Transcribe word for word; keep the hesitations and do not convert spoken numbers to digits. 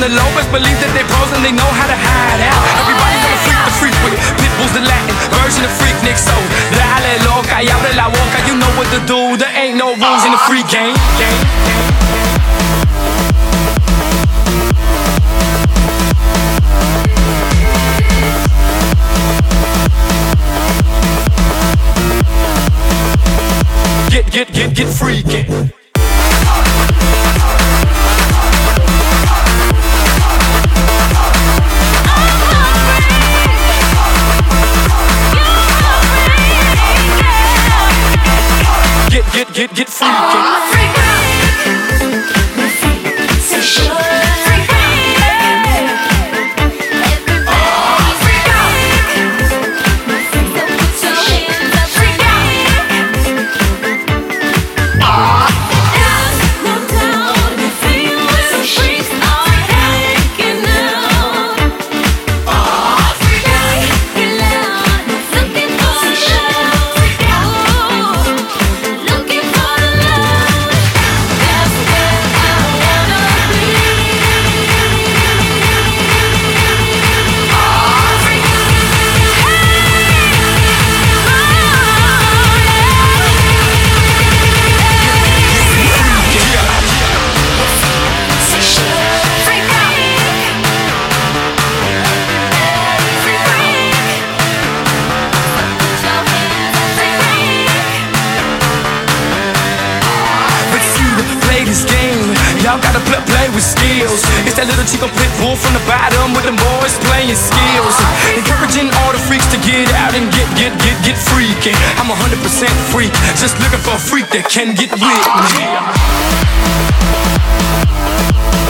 the low, best believe that they pros and they know how to hide out. Everybody's gonna freak the freak with Pitbull's the Latin version of Freaknik. So dale loca y abre la boca, you know what to do. There ain't no rules in the free game. Get, get, get, get freaking. Get, get, get, get freaking. Freak out. Say sure. Freak out. Everybody freak out. So put your hands up. Freak out. There's no doubt the feelings freaks are hanging out. Freak out. Get loud. Looking for love. Freak out. Looking for the love. That's where I wanna be. Oh, freak out. Say sure. Freak out. Freak out. Put your hands up. Freak out. But see, to play this game, y'all gotta play, play with skills. It's that little Chico Pitbull from the bottom with them boys playing skills. Encouraging all the freaks to get out and get, get, get, get freaking. I'm a hundred percent freak, just looking for a freak that can get with me.